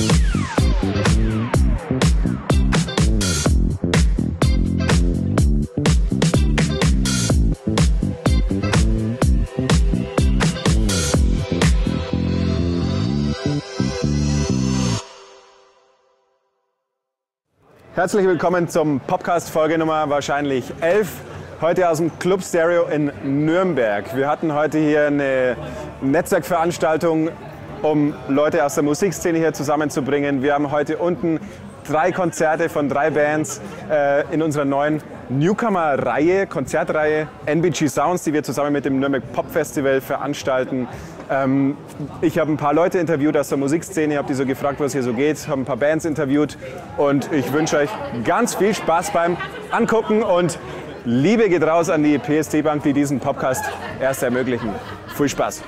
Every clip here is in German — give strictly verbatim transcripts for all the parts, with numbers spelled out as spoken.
Herzlich willkommen zum Podcast Folge Nummer wahrscheinlich elf. Heute aus dem Club Stereo in Nürnberg. Wir hatten heute hier eine Netzwerkveranstaltung, um Leute aus der Musikszene hier zusammenzubringen. Wir haben heute unten drei Konzerte von drei Bands äh, in unserer neuen Newcomer-Reihe, Konzertreihe N B G Sounds, die wir zusammen mit dem Nürnberg Pop Festival veranstalten. Ähm, ich habe ein paar Leute interviewt aus der Musikszene, habe die so gefragt, was hier so geht, habe ein paar Bands interviewt und ich wünsche euch ganz viel Spaß beim Angucken und Liebe geht raus an die P S T Bank, die diesen Podcast erst ermöglichen. Viel Spaß!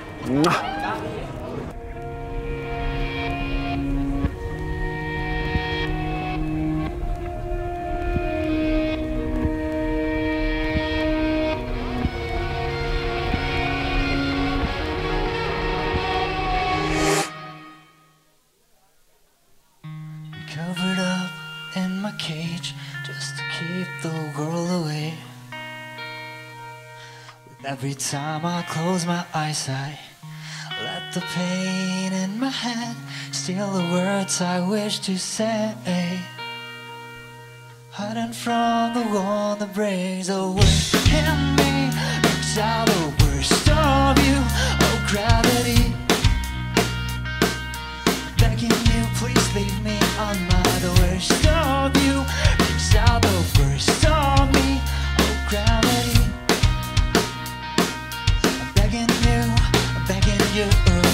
Covered up in my cage just to keep the world away. With every time I close my eyes, I let the pain in my head steal the words I wish to say. Hiding from the wall that breaks the worst in me, brings out the worst of you. Oh, gravity, begging you, please leave me on my the worst of you, brings out the worst of me. Oh, gravity, I'm begging you, I'm begging you.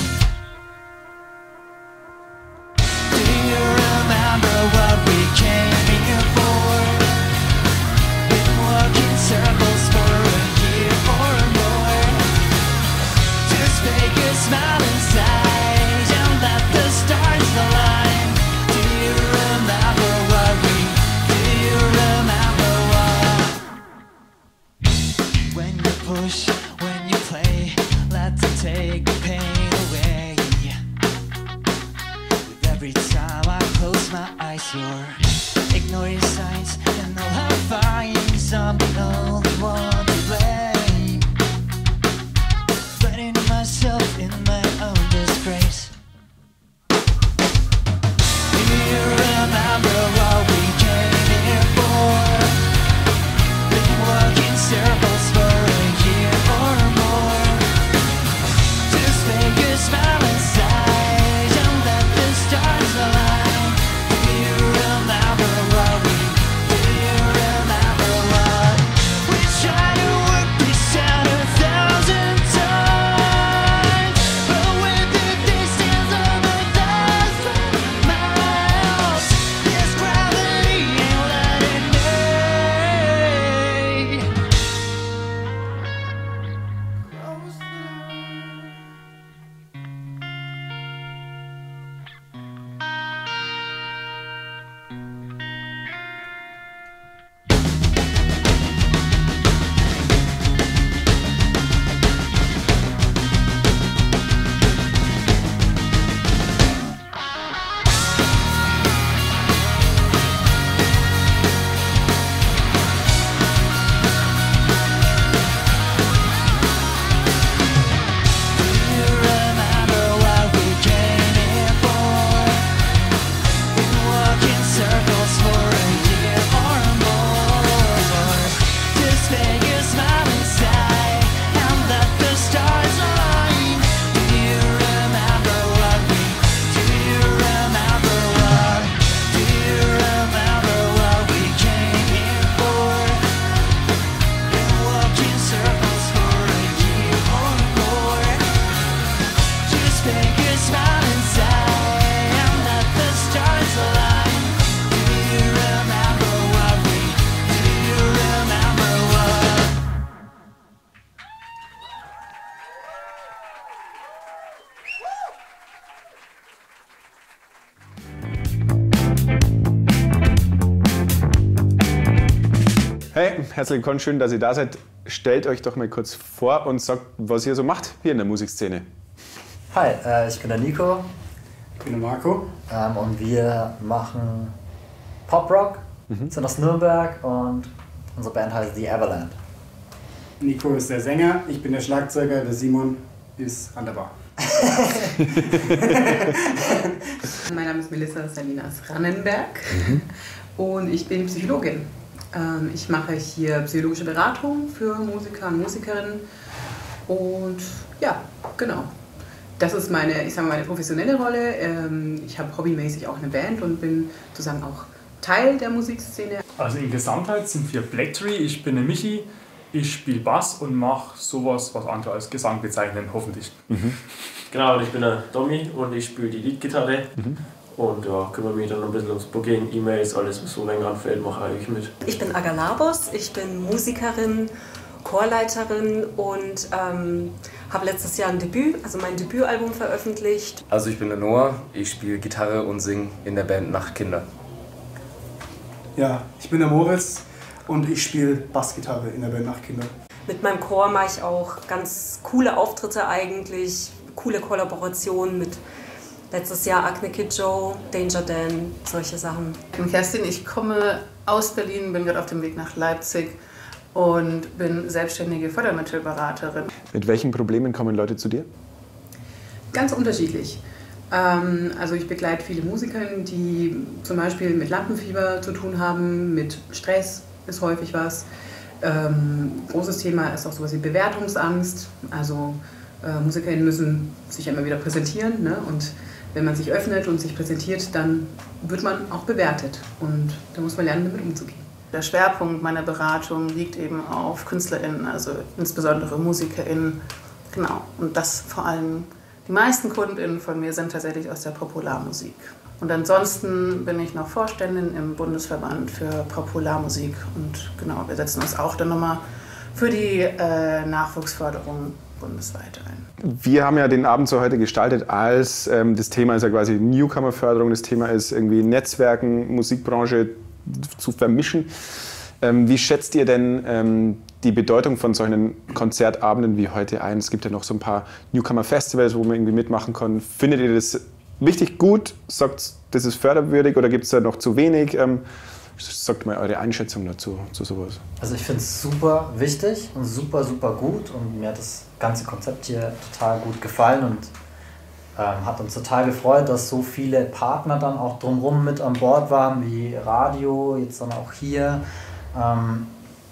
Do you remember what we came here for? Been walking circles for a year or more. Just fake a smile inside and let the stars align. Do you remember what we, do you remember what? When you push, when you play, let them take the pain away. With every time I close my eyes, you're ignoring signs, and I'll have fines. I'm the only one to blame, letting myself in my own disgrace. Do you remember what we came here for? Been walking circles for a year or more. Just fake a smile inside and let the stars align. Do you remember what we, do you remember what? We tried to work this out a thousand times, but with the distance of a thousand miles, this gravity ain't letting me. Do you remember what we came here for? Been walking circles for a year or more. Just fake a smile inside and let the stars align. Do you remember what we, do you remember what, do you remember what we came here for? Been walking circles for a year or more. Just fake a smile inside and let the stars align. Do you remember what we, do you remember what? Hey, herzlich willkommen, schön, dass ihr da seid. Stellt euch doch mal kurz vor und sagt, was ihr so macht hier in der Musikszene. Hi, äh, ich bin der Nico. Ich bin der Marco. Ähm, und wir machen Pop-Rock, mhm. sind aus Nürnberg und unsere Band heißt The Everland. Nico ist der Sänger, ich bin der Schlagzeuger, der Simon ist an der Bar. Mein Name ist Melissa Salinas Rannenberg mhm. und ich bin Psychologin. Ich mache hier psychologische Beratung für Musiker und Musikerinnen und ja, genau. Das ist meine, ich sage mal, meine professionelle Rolle. Ich habe hobbymäßig auch eine Band und bin sozusagen auch Teil der Musikszene. Also in Gesamtheit sind wir Blacktree, ich bin der Michi. Ich spiele Bass und mache sowas, was andere als Gesang bezeichnen, hoffentlich. Mhm. Genau, und ich bin der Domi und ich spiele die Leadgitarre. Mhm. Und ja, kümmere mich dann ein bisschen ums Booking, E-Mails, alles was so länger anfällt, mache ich mit. Ich bin Agalabos, ich bin Musikerin, Chorleiterin und ähm, habe letztes Jahr ein Debüt, also mein Debütalbum veröffentlicht. Also ich bin der Noah, ich spiele Gitarre und singe in der Band Nachtkinder. Ja, ich bin der Moritz. Und ich spiele Bassgitarre in der Band Nachtkinder. Mit meinem Chor mache ich auch ganz coole Auftritte eigentlich, coole Kollaborationen mit letztes Jahr Acne Kid Joe, Danger Dan, solche Sachen. Ich bin Kerstin, ich komme aus Berlin, bin gerade auf dem Weg nach Leipzig und bin selbstständige Fördermittelberaterin. Mit welchen Problemen kommen Leute zu dir? Ganz unterschiedlich. Also ich begleite viele Musikerinnen, die zum Beispiel mit Lampenfieber zu tun haben, mit Stress ist häufig was. Ähm, großes Thema ist auch sowas wie Bewertungsangst. Also äh, Musikerinnen müssen sich immer wieder präsentieren, ne? Und wenn man sich öffnet und sich präsentiert, dann wird man auch bewertet und da muss man lernen, damit umzugehen. Der Schwerpunkt meiner Beratung liegt eben auf KünstlerInnen, also insbesondere MusikerInnen. Genau, und das vor allem. Die meisten KundInnen von mir sind tatsächlich aus der Popularmusik. Und ansonsten bin ich noch Vorständin im Bundesverband für Popularmusik. Und genau, wir setzen uns auch dann nochmal für die äh, Nachwuchsförderung bundesweit ein. Wir haben ja den Abend so heute gestaltet als, ähm, das Thema ist ja quasi Newcomer-Förderung, das Thema ist irgendwie Netzwerken, Musikbranche zu vermischen. Ähm, wie schätzt ihr denn ähm, die Bedeutung von solchen Konzertabenden wie heute ein? Es gibt ja noch so ein paar Newcomer-Festivals, wo man irgendwie mitmachen kann. Findet ihr das wichtig, gut? Sagt, das ist förderwürdig oder gibt es da noch zu wenig? Ähm, sagt mal eure Einschätzung dazu, zu sowas. Also ich finde es super wichtig und super, super gut und mir hat das ganze Konzept hier total gut gefallen und ähm, hat uns total gefreut, dass so viele Partner dann auch drumherum mit an Bord waren, wie Radio, jetzt dann auch hier. Ähm,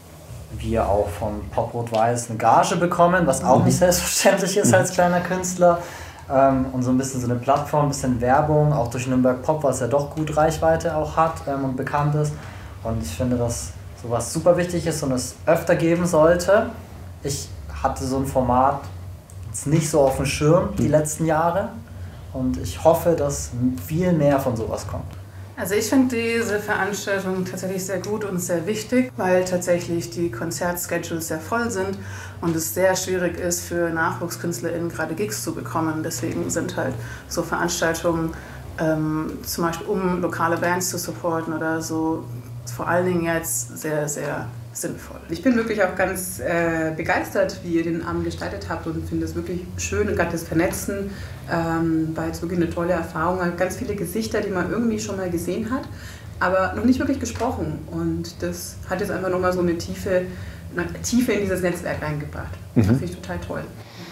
wir auch von Pop Rot-Weiß eine Gage bekommen, was auch nicht selbstverständlich ist als kleiner Künstler. Ähm, und so ein bisschen so eine Plattform, ein bisschen Werbung, auch durch Nürnberg Pop, was ja doch gut Reichweite auch hat ähm, und bekannt ist. Und ich finde, dass sowas super wichtig ist und es öfter geben sollte. Ich hatte so ein Format jetzt nicht so auf dem Schirm die letzten Jahre und ich hoffe, dass viel mehr von sowas kommt. Also ich finde diese Veranstaltung tatsächlich sehr gut und sehr wichtig, weil tatsächlich die Konzertschedules sehr voll sind und es sehr schwierig ist für NachwuchskünstlerInnen gerade Gigs zu bekommen. Deswegen sind halt so Veranstaltungen, ähm, zum Beispiel um lokale Bands zu supporten oder so, vor allen Dingen jetzt sehr, sehr sinnvoll. Ich bin wirklich auch ganz äh, begeistert, wie ihr den Abend gestaltet habt und finde es wirklich schön und gerade das Vernetzen ähm, war jetzt wirklich eine tolle Erfahrung. Ganz viele Gesichter, die man irgendwie schon mal gesehen hat, aber noch nicht wirklich gesprochen und das hat jetzt einfach nochmal so eine Tiefe, eine Tiefe in dieses Netzwerk reingebracht. Mhm. Das finde ich total toll.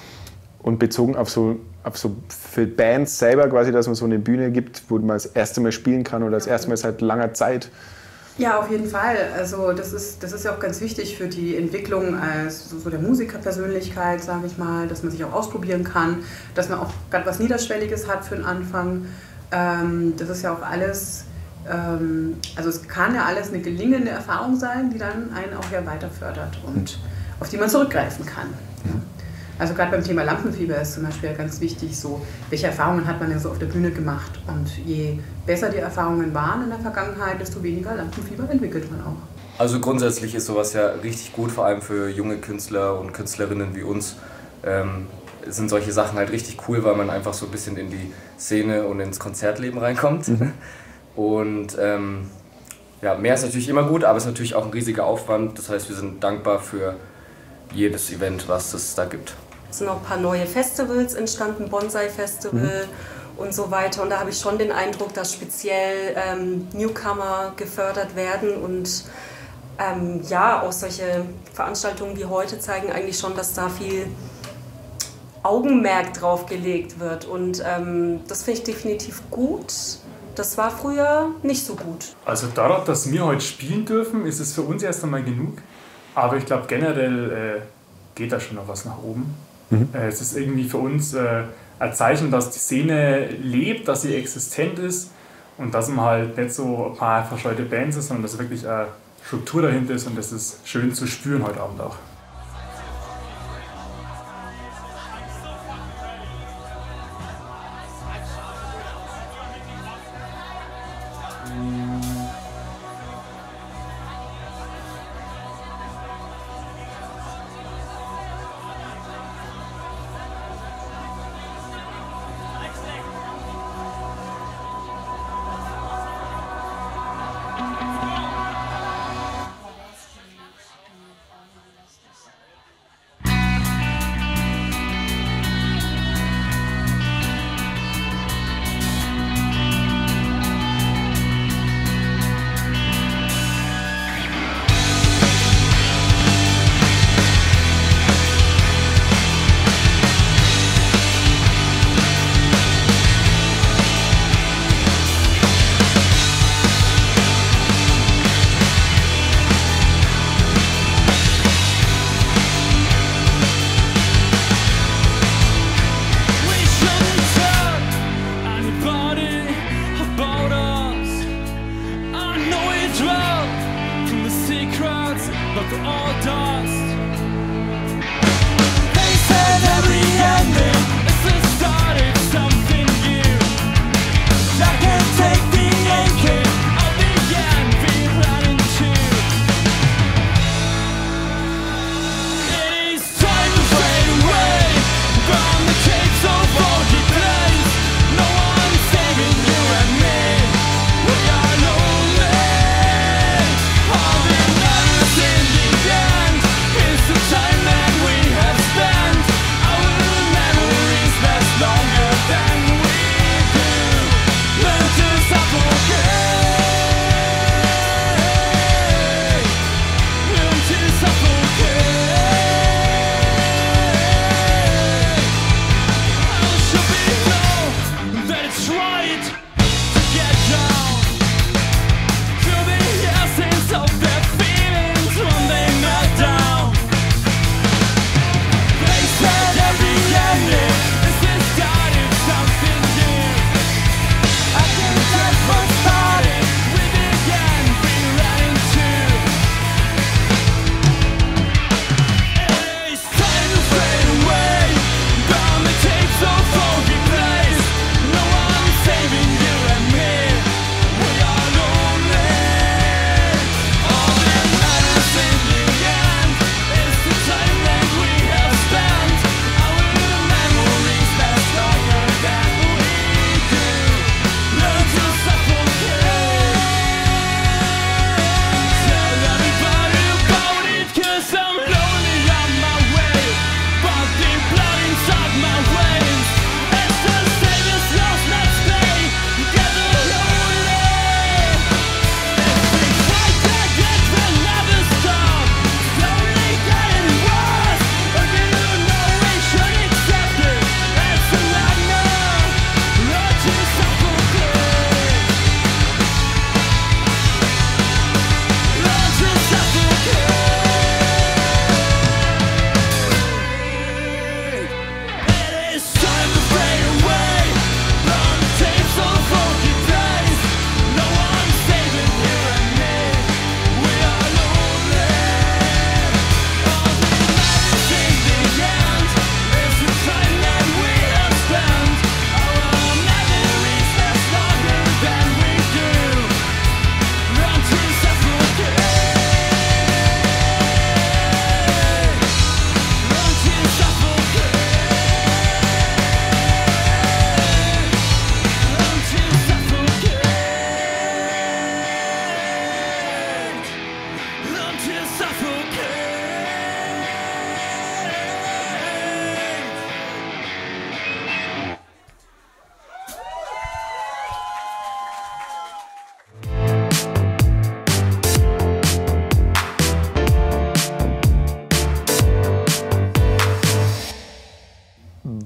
Und bezogen auf so, auf so für Bands selber quasi, dass man so eine Bühne gibt, wo man das erste Mal spielen kann oder das erste Mal seit langer Zeit. Ja, auf jeden Fall. Also das ist, das ist ja auch ganz wichtig für die Entwicklung als so der Musikerpersönlichkeit, sage ich mal, dass man sich auch ausprobieren kann, dass man auch gerade was Niederschwelliges hat für den Anfang. Ähm, das ist ja auch alles, ähm, also es kann ja alles eine gelingende Erfahrung sein, die dann einen auch ja weiter fördert und auf die man zurückgreifen kann. Ja. Also gerade beim Thema Lampenfieber ist zum Beispiel ganz wichtig, so, welche Erfahrungen hat man denn so auf der Bühne gemacht. Und je besser die Erfahrungen waren in der Vergangenheit, desto weniger Lampenfieber entwickelt man auch. Also grundsätzlich ist sowas ja richtig gut, vor allem für junge Künstler und Künstlerinnen wie uns. Ähm, sind solche Sachen halt richtig cool, weil man einfach so ein bisschen in die Szene und ins Konzertleben reinkommt. Mhm. Und ähm, ja, mehr ist natürlich immer gut, aber es ist natürlich auch ein riesiger Aufwand. Das heißt, wir sind dankbar für jedes Event, was es da gibt. Es sind noch ein paar neue Festivals entstanden, Bonsai Festival und so weiter. Und da habe ich schon den Eindruck, dass speziell ähm, Newcomer gefördert werden und ähm, ja, auch solche Veranstaltungen wie heute zeigen eigentlich schon, dass da viel Augenmerk drauf gelegt wird und ähm, das finde ich definitiv gut. Das war früher nicht so gut. Also dadurch, dass wir heute spielen dürfen, ist es für uns erst einmal genug. Aber ich glaube generell äh, geht da schon noch was nach oben. Mhm. Äh, es ist irgendwie für uns äh, ein Zeichen, dass die Szene lebt, dass sie existent ist und dass man halt nicht so ein paar verscheute Bands ist, sondern dass wirklich eine Struktur dahinter ist und das ist schön zu spüren heute Abend auch. All the nights in the end.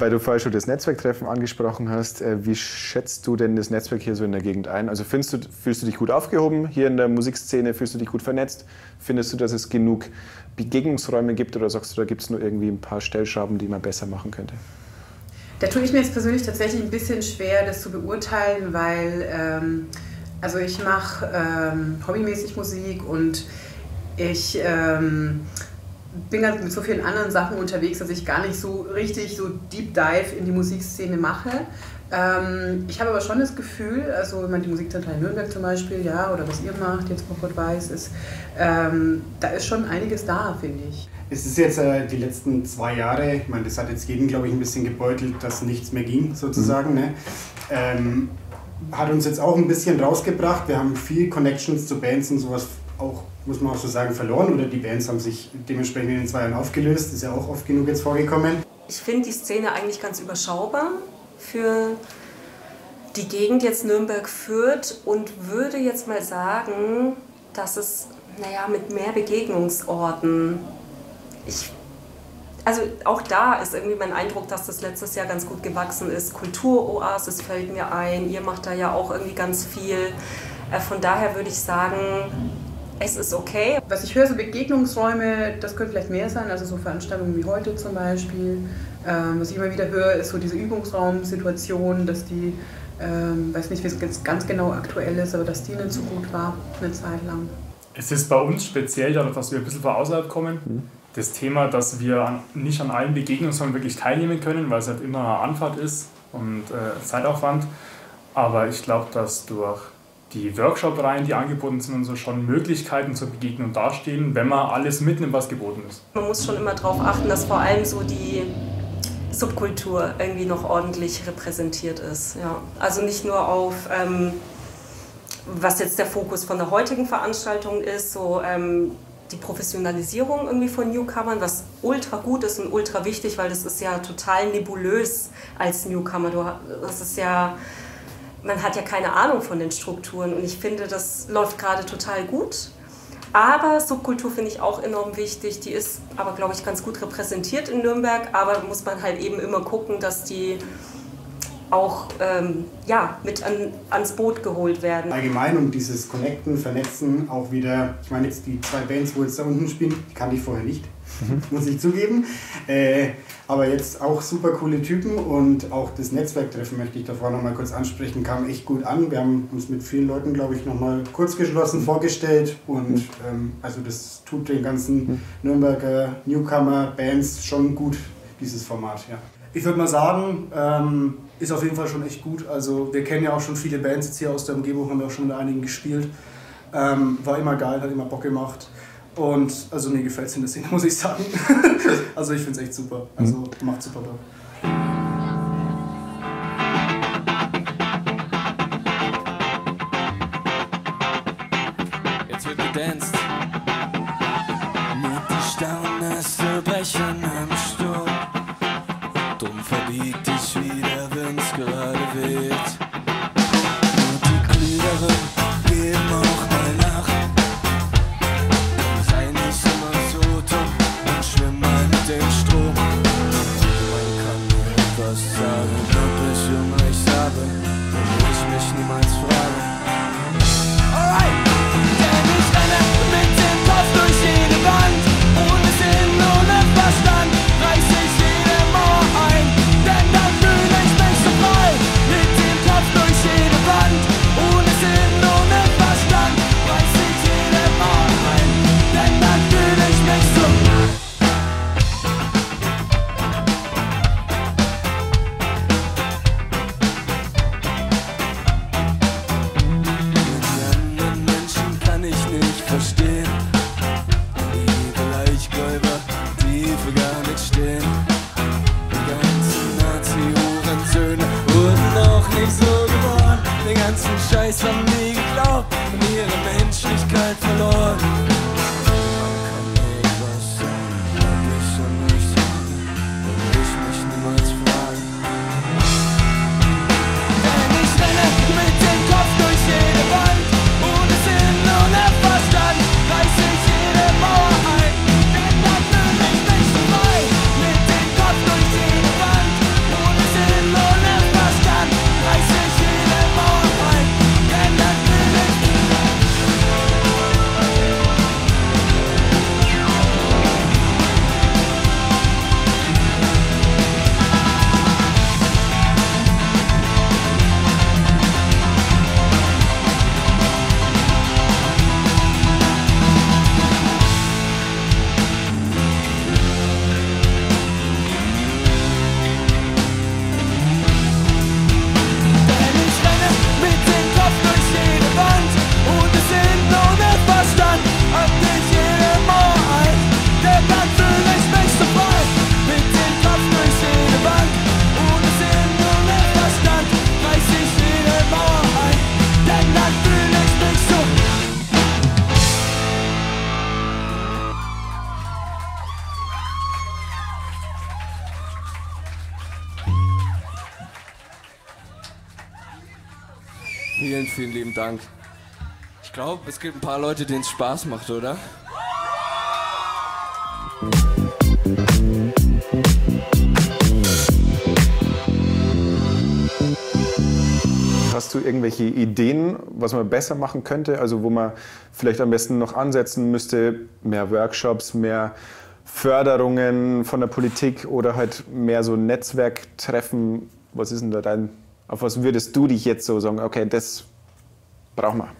weil du vorher schon das Netzwerktreffen angesprochen hast, äh, wie schätzt du denn das Netzwerk hier so in der Gegend ein? Also findest du, fühlst du dich gut aufgehoben hier in der Musikszene? Fühlst du dich gut vernetzt? Findest du, dass es genug Begegnungsräume gibt oder sagst du, da gibt es nur irgendwie ein paar Stellschrauben, die man besser machen könnte? Da tue ich mir jetzt persönlich tatsächlich ein bisschen schwer, das zu beurteilen, weil ähm, also ich mache ähm, hobbymäßig Musik und ich ähm, bin halt mit so vielen anderen Sachen unterwegs, dass ich gar nicht so richtig so Deep Dive in die Musikszene mache. Ähm, ich habe aber schon das Gefühl, also wenn man die Musikzentrale Nürnberg zum Beispiel, ja, oder was ihr macht, jetzt Bockert weiß, ist, ähm, da ist schon einiges da, finde ich. Es ist jetzt äh, die letzten zwei Jahre, ich meine, das hat jetzt jeden, glaube ich, ein bisschen gebeutelt, dass nichts mehr ging, sozusagen. Mhm. Ne? Ähm, hat uns jetzt auch ein bisschen rausgebracht. Wir haben viel Connections zu Bands und sowas auch, muss man auch so sagen, verloren. Oder die Bands haben sich dementsprechend in den zwei Jahren aufgelöst. Ist ja auch oft genug jetzt vorgekommen. Ich finde die Szene eigentlich ganz überschaubar für die Gegend jetzt Nürnberg Fürth und würde jetzt mal sagen, dass es, naja, mit mehr Begegnungsorten, ich, also auch da ist irgendwie mein Eindruck, dass das letztes Jahr ganz gut gewachsen ist. Kulturoasis fällt mir ein, ihr macht da ja auch irgendwie ganz viel. Von daher würde ich sagen, es ist okay. Was ich höre, so Begegnungsräume, das könnte vielleicht mehr sein, also so Veranstaltungen wie heute zum Beispiel. Ähm, was ich immer wieder höre, ist so diese Übungsraumsituation, dass die, ähm, weiß nicht, wie es jetzt ganz genau aktuell ist, aber dass die nicht so gut war, eine Zeit lang. Es ist bei uns speziell, dadurch, dass wir ein bisschen von außerhalb kommen, mhm. das Thema, dass wir an, nicht an allen Begegnungsräumen wirklich teilnehmen können, weil es halt immer eine Anfahrt ist und äh, Zeitaufwand. Aber ich glaube, dass durch die Workshop-Reihen, die angeboten sind und so, schon Möglichkeiten zur Begegnung dastehen, wenn man alles mitnimmt, was geboten ist. Man muss schon immer darauf achten, dass vor allem so die Subkultur irgendwie noch ordentlich repräsentiert ist. Ja. Also nicht nur auf, ähm, was jetzt der Fokus von der heutigen Veranstaltung ist, so ähm, die Professionalisierung irgendwie von Newcomern, was ultra gut ist und ultra wichtig, weil das ist ja total nebulös als Newcomer. Du, das ist ja... Man hat ja keine Ahnung von den Strukturen und ich finde, das läuft gerade total gut. Aber Subkultur finde ich auch enorm wichtig. Die ist aber, glaube ich, ganz gut repräsentiert in Nürnberg. Aber muss man halt eben immer gucken, dass die auch ähm, ja, mit an, ans Boot geholt werden. Allgemein um dieses Connecten, Vernetzen auch wieder, ich meine jetzt die zwei Bands, wo jetzt da unten spielen, die kannte ich vorher nicht, muss ich zugeben. Äh, aber jetzt auch super coole Typen und auch das Netzwerktreffen möchte ich davor noch mal kurz ansprechen, kam echt gut an. Wir haben uns mit vielen Leuten, glaube ich, noch mal kurz geschlossen vorgestellt und ähm, also das tut den ganzen Nürnberger Newcomer-Bands schon gut, dieses Format. Ja. Ich würde mal sagen, ähm, ist auf jeden Fall schon echt gut. Also wir kennen ja auch schon viele Bands jetzt hier aus der Umgebung, haben wir auch schon mit einigen gespielt. Ähm, war immer geil, hat immer Bock gemacht. Und also mir gefällt es in der Szene, muss ich sagen. Also ich finde es echt super. Also macht super Bock. Jetzt wird gedanced. Mit die Staunässe brechen im Sturm. Drum verbieg dich wieder, wenn's gerade weht. Und die Glieder geben auch mal nach. Sei nicht immer so dumm und schwimm mal mit dem Strom. Man kann mir etwas sagen, ob ich immer recht habe, wenn ich mich niemals frage. Alright! Denn ich renne mit dem Kopf durch jede Wand. Ohne Sinn, ohne Verstand reiß ich jede Mauer ein. Denn dann fühle ich mich so frei. Mit dem Kopf durch jede Wand. Ohne Sinn, ohne Verstand reiß ich jede Mauer ein. Denn dann fühle ich mich so frei. Die anderen Menschen kann ich nicht verstehen. Die Leichgläuber, die für gar nichts stehen. Die ganzen Nazi-Hurensöhne wurden auch nicht so geboren. Den ganzen Scheiß haben die geglaubt und ihre Menschlichkeit verloren. Man kann mir was sagen, ob ich schon nicht habe, wenn ich mich niemals frage. Denn ich renne mit dem Kopf durch jede Wand. Ohne Sinn, ohne Verstand reiß ich jede Mauer ein. Denn dann fühle ich mich so frei. Mit dem Kopf durch jede Wand. Vielen, vielen lieben Dank. Ich glaube, es gibt ein paar Leute, denen es Spaß macht, oder? Hast du irgendwelche Ideen, was man besser machen könnte? Also wo man vielleicht am besten noch ansetzen müsste? Mehr Workshops, mehr Förderungen von der Politik oder halt mehr so Netzwerktreffen? Was ist denn da dein, auf was würdest du dich jetzt so sagen, okay, das brauchen wir?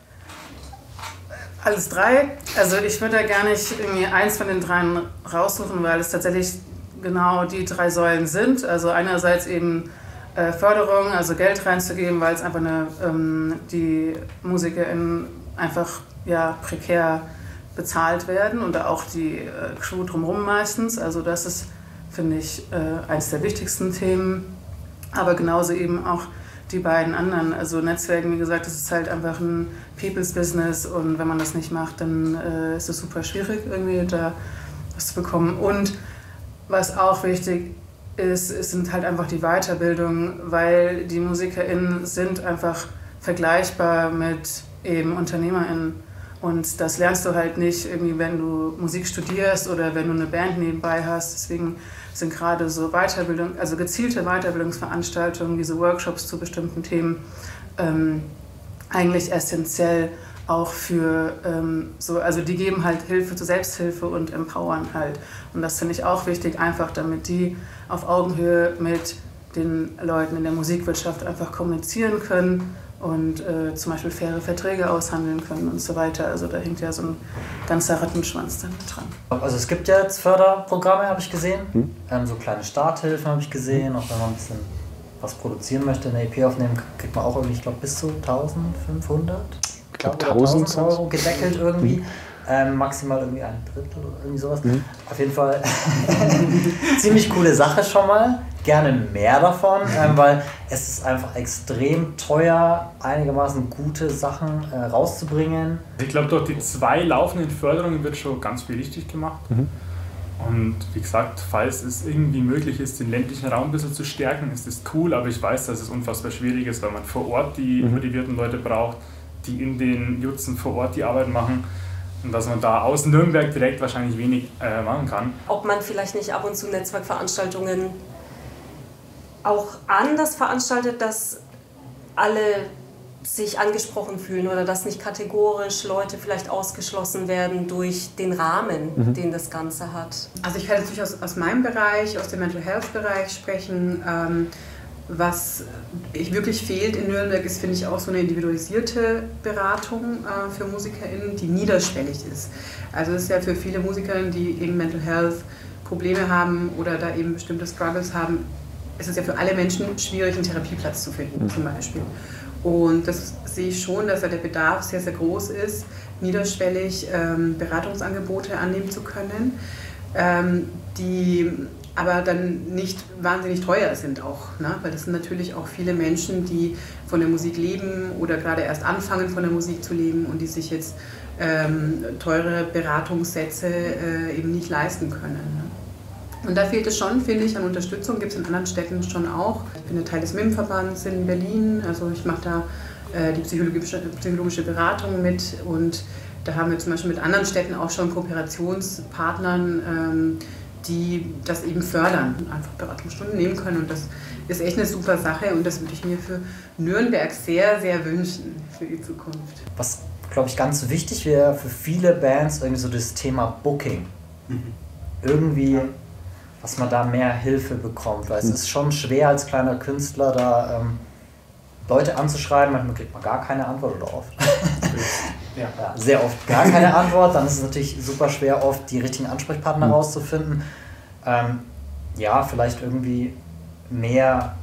Alles drei. Also ich würde da gar nicht irgendwie eins von den dreien raussuchen, weil es tatsächlich genau die drei Säulen sind. Also einerseits eben äh, Förderung, also Geld reinzugeben, weil es einfach eine, ähm, die MusikerInnen einfach ja, prekär bezahlt werden und auch die äh, Crew drumherum meistens. Also das ist, finde ich, äh, eines der wichtigsten Themen. Aber genauso eben auch die beiden anderen. Also Netzwerken, wie gesagt, das ist halt einfach ein People's Business und wenn man das nicht macht, dann äh, ist es super schwierig, irgendwie da was zu bekommen. Und was auch wichtig ist, es sind halt einfach die Weiterbildung, weil die MusikerInnen sind einfach vergleichbar mit eben UnternehmerInnen. Und das lernst du halt nicht irgendwie, wenn du Musik studierst oder wenn du eine Band nebenbei hast. Deswegen sind gerade so Weiterbildung, also gezielte Weiterbildungsveranstaltungen, diese Workshops zu bestimmten Themen ähm, eigentlich essentiell auch für ähm, so, also die geben halt Hilfe zur Selbsthilfe und empowern halt. Und das finde ich auch wichtig, einfach damit die auf Augenhöhe mit den Leuten in der Musikwirtschaft einfach kommunizieren können und äh, zum Beispiel faire Verträge aushandeln können und so weiter. Also da hängt ja so ein ganzer Rattenschwanz dann dran. Also es gibt ja jetzt Förderprogramme, habe ich gesehen. Hm? Ähm, so kleine Starthilfen habe ich gesehen. Auch wenn man ein bisschen was produzieren möchte, eine E P aufnehmen, kriegt man auch irgendwie, ich glaube, bis zu eintausendfünfhundert. Ich glaube tausend tausend Euro gedeckelt irgendwie. Mhm. Ähm, maximal irgendwie ein Drittel oder irgendwie sowas. Mhm. Auf jeden Fall ziemlich coole Sache schon mal. Gerne mehr davon, ähm, weil es ist einfach extrem teuer, einigermaßen gute Sachen äh, rauszubringen. Ich glaube, durch die zwei laufenden Förderungen wird schon ganz viel richtig gemacht. Mhm. Und wie gesagt, falls es irgendwie möglich ist, den ländlichen Raum ein bisschen zu stärken, ist das cool, aber ich weiß, dass es unfassbar schwierig ist, weil man vor Ort die mhm. motivierten Leute braucht, die in den Jutzen vor Ort die Arbeit machen. Und dass man da aus Nürnberg direkt wahrscheinlich wenig äh, machen kann. Ob man vielleicht nicht ab und zu Netzwerkveranstaltungen auch anders veranstaltet, dass alle sich angesprochen fühlen oder dass nicht kategorisch Leute vielleicht ausgeschlossen werden durch den Rahmen, mhm. den das Ganze hat. Also ich kann jetzt nicht aus, aus meinem Bereich, aus dem Mental Health Bereich sprechen. Ähm, was ich wirklich fehlt in Nürnberg ist, finde ich, auch so eine individualisierte Beratung äh, für MusikerInnen, die niederschwellig ist. Also es ist ja für viele MusikerInnen, die eben Mental Health Probleme haben oder da eben bestimmte Struggles haben, es ist ja für alle Menschen schwierig, einen Therapieplatz zu finden, zum Beispiel. Und das sehe ich schon, dass da der Bedarf sehr, sehr groß ist, niederschwellig ähm, Beratungsangebote annehmen zu können, ähm, die aber dann nicht wahnsinnig teuer sind auch, ne? Weil das sind natürlich auch viele Menschen, die von der Musik leben oder gerade erst anfangen von der Musik zu leben und die sich jetzt ähm, teure Beratungssätze äh, eben nicht leisten können. Ne? Und da fehlt es schon, finde ich, an Unterstützung, gibt es in anderen Städten schon auch. Ich bin Teil des M I M-Verbands in Berlin, also ich mache da äh, die psychologische, psychologische Beratung mit und da haben wir zum Beispiel mit anderen Städten auch schon Kooperationspartnern, ähm, die das eben fördern und einfach Beratungsstunden nehmen können und das ist echt eine super Sache und das würde ich mir für Nürnberg sehr, sehr wünschen für die Zukunft. Was, glaube ich, ganz wichtig wäre für viele Bands, irgendwie so das Thema Booking. Mhm. Irgendwie, dass man da mehr Hilfe bekommt, weil mhm. es ist schon schwer als kleiner Künstler da ähm, Leute anzuschreiben, manchmal kriegt man gar keine Antwort oder oft. Ja. Ja, sehr oft gar keine Antwort, dann ist es natürlich super schwer, oft die richtigen Ansprechpartner mhm. rauszufinden. Ähm, ja, vielleicht irgendwie mehr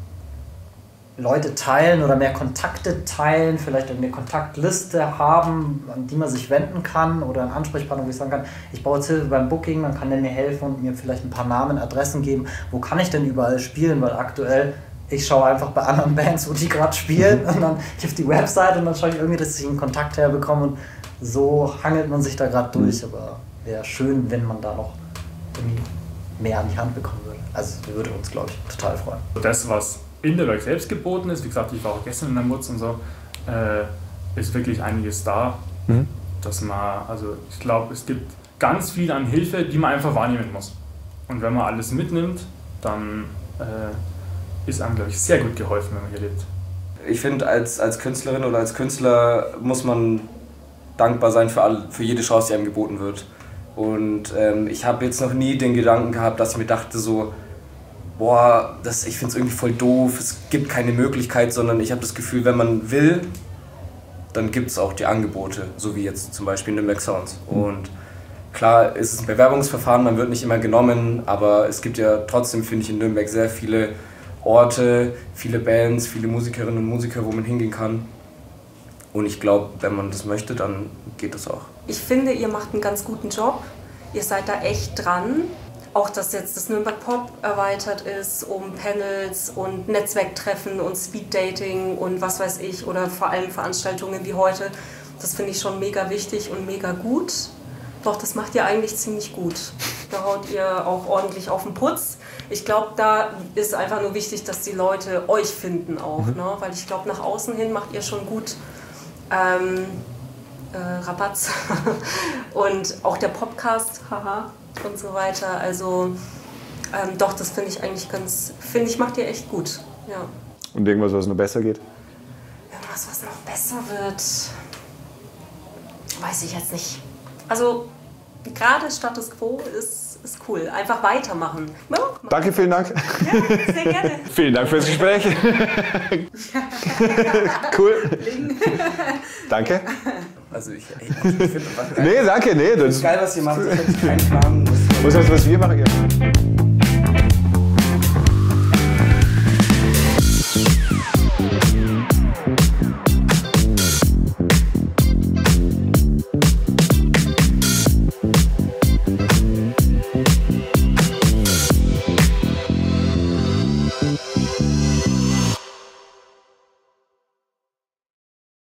Leute teilen oder mehr Kontakte teilen, vielleicht eine Kontaktliste haben, an die man sich wenden kann oder einen Ansprechpartner, wo ich sagen kann, ich brauche jetzt Hilfe beim Booking, dann kann der mir helfen und mir vielleicht ein paar Namen, Adressen geben. Wo kann ich denn überall spielen, weil aktuell ich schaue einfach bei anderen Bands, wo die gerade spielen und dann ich auf die Website und dann schaue ich irgendwie, dass ich einen Kontakt herbekomme und so hangelt man sich da gerade durch, aber wäre schön, wenn man da noch irgendwie mehr an die Hand bekommen würde. Also würde uns, glaube ich, total freuen. Das, was in der Leuk selbst geboten ist, wie gesagt, ich war auch gestern in der Mutz und so, äh, ist wirklich einiges da, Mhm. dass man, also ich glaube, es gibt ganz viel an Hilfe, die man einfach wahrnehmen muss. Und wenn man alles mitnimmt, dann äh, ist einem, glaube ich, sehr gut geholfen, wenn man hier lebt. Ich finde, als, als Künstlerin oder als Künstler muss man dankbar sein für, alle, für jede Chance, die einem geboten wird. Und ähm, ich habe jetzt noch nie den Gedanken gehabt, dass ich mir dachte so, boah, das, ich finde es irgendwie voll doof, es gibt keine Möglichkeit, sondern ich habe das Gefühl, wenn man will, dann gibt es auch die Angebote, so wie jetzt zum Beispiel Nürnberg Sounds. Und klar ist es ein Bewerbungsverfahren, man wird nicht immer genommen, aber es gibt ja trotzdem, finde ich, in Nürnberg sehr viele Orte, viele Bands, viele Musikerinnen und Musiker, wo man hingehen kann. Und ich glaube, wenn man das möchte, dann geht das auch. Ich finde, ihr macht einen ganz guten Job. Ihr seid da echt dran. Auch, dass jetzt das Nürnberg Pop erweitert ist um Panels und Netzwerktreffen und Speeddating und was weiß ich. Oder vor allem Veranstaltungen wie heute. Das finde ich schon mega wichtig und mega gut. Doch, das macht ihr eigentlich ziemlich gut. Da haut ihr auch ordentlich auf den Putz. Ich glaube, da ist einfach nur wichtig, dass die Leute euch finden auch. Mhm. Ne? Weil ich glaube, nach außen hin macht ihr schon gut ähm, äh, Rabatz. Und auch der Podcast, haha, und so weiter. Also ähm, doch, das finde ich eigentlich ganz, finde ich, macht ihr echt gut. Ja. Und irgendwas, was noch besser geht? Irgendwas, was noch besser wird, weiß ich jetzt nicht. Also gerade Status Quo ist, ist cool. Einfach weitermachen. Ja, Danke, vielen Dank. Ja, sehr gerne. Vielen Dank fürs Gespräch. Cool. Danke. Also ich, ich finde, Nee, danke, nee. Das ist geil, was ihr macht. Ich hätte keinen Plan. Was heißt, was wir machen?